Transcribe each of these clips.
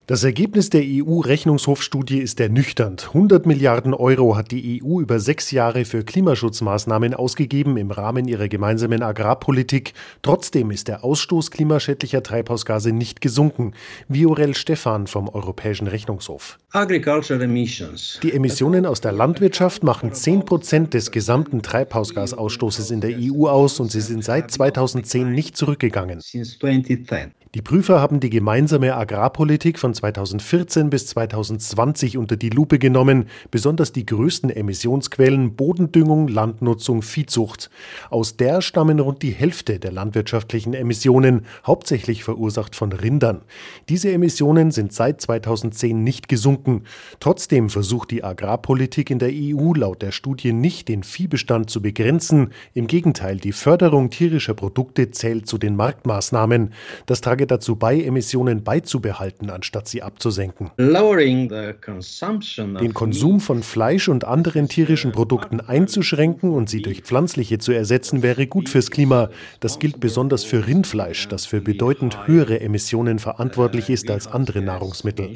Das Ergebnis der EU-Rechnungshofstudie ist ernüchternd. 100 Milliarden Euro hat die EU über 6 Jahre für Klimaschutzmaßnahmen ausgegeben im Rahmen ihrer gemeinsamen Agrarpolitik. Trotzdem ist der Ausstoß klimaschädlicher Treibhausgase nicht gesunken. Viorel Stephan vom Europäischen Rechnungshof. Die Emissionen aus der Landwirtschaft machen 10% des gesamten Treibhausgasausstoßes in der EU aus und sie sind seit 2010 nicht zurückgegangen. Die Prüfer haben die gemeinsame Agrarpolitik von 2014 bis 2020 unter die Lupe genommen, besonders die größten Emissionsquellen Bodendüngung, Landnutzung, Viehzucht. Aus der stammen rund die Hälfte der landwirtschaftlichen Emissionen, hauptsächlich verursacht von Rindern. Diese Emissionen sind seit 2010 nicht gesunken. Trotzdem versucht die Agrarpolitik in der EU laut der Studie nicht, den Viehbestand zu begrenzen. Im Gegenteil, die Förderung tierischer Produkte zählt zu den Marktmaßnahmen. Das trage dazu bei, Emissionen beizubehalten, anstatt sie abzusenken. Den Konsum von Fleisch und anderen tierischen Produkten einzuschränken und sie durch pflanzliche zu ersetzen, wäre gut fürs Klima. Das gilt besonders für Rindfleisch, das für bedeutend höhere Emissionen verantwortlich ist als andere Nahrungsmittel.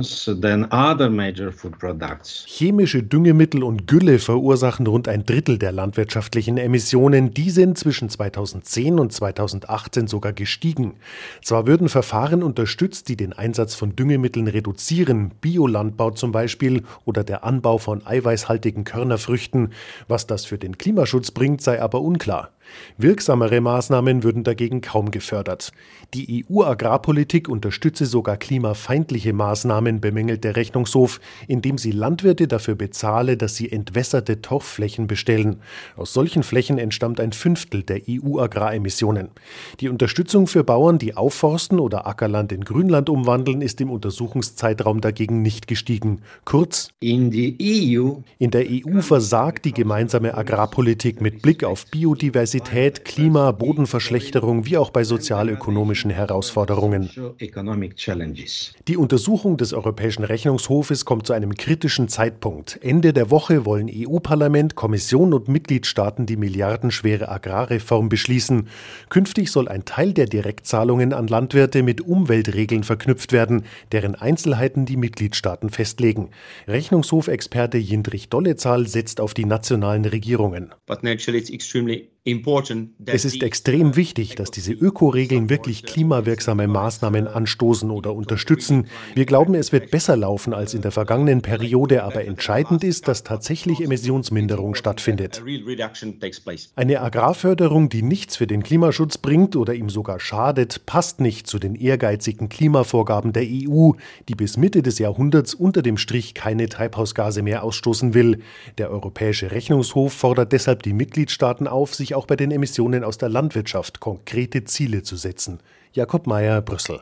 Chemische Düngemittel und Gülle verursachen rund ein Drittel der landwirtschaftlichen Emissionen. Die sind zwischen 2010 und 2018 sogar gestiegen. Zwar würden Verfahren unterstützt, die den Einsatz von Düngemitteln reduzieren, Biolandbau zum Beispiel oder der Anbau von eiweißhaltigen Körnerfrüchten. Was das für den Klimaschutz bringt, sei aber unklar. Wirksamere Maßnahmen würden dagegen kaum gefördert. Die EU-Agrarpolitik unterstütze sogar klimafeindliche Maßnahmen, bemängelt der Rechnungshof, indem sie Landwirte dafür bezahle, dass sie entwässerte Torfflächen bestellen. Aus solchen Flächen entstammt ein Fünftel der EU-Agraremissionen. Die Unterstützung für Bauern, die aufforsten oder Ackerland in Grünland umwandeln, ist im Untersuchungszeitraum dagegen nicht gestiegen. Kurz, in der EU versagt die gemeinsame Agrarpolitik mit Blick auf Biodiversität, Klima, Bodenverschlechterung wie auch bei sozialökonomischen Herausforderungen. Die Untersuchung des Europäischen Rechnungshofes kommt zu einem kritischen Zeitpunkt. Ende der Woche wollen EU-Parlament, Kommission und Mitgliedstaaten die milliardenschwere Agrarreform beschließen. Künftig soll ein Teil der Direktzahlungen an Landwirte mit Umweltregeln verknüpft werden, deren Einzelheiten die Mitgliedstaaten festlegen. Rechnungshofexperte Jindřich Dolezal setzt auf die nationalen Regierungen. Es ist extrem wichtig, dass diese Ökoregeln wirklich klimawirksame Maßnahmen anstoßen oder unterstützen. Wir glauben, es wird besser laufen als in der vergangenen Periode, aber entscheidend ist, dass tatsächlich Emissionsminderung stattfindet. Eine Agrarförderung, die nichts für den Klimaschutz bringt oder ihm sogar schadet, passt nicht zu den ehrgeizigen Klimavorgaben der EU, die bis Mitte des Jahrhunderts unter dem Strich keine Treibhausgase mehr ausstoßen will. Der Europäische Rechnungshof fordert deshalb die Mitgliedstaaten auf, sich auch bei den Emissionen aus der Landwirtschaft konkrete Ziele zu setzen. Jakob Mayer, Brüssel.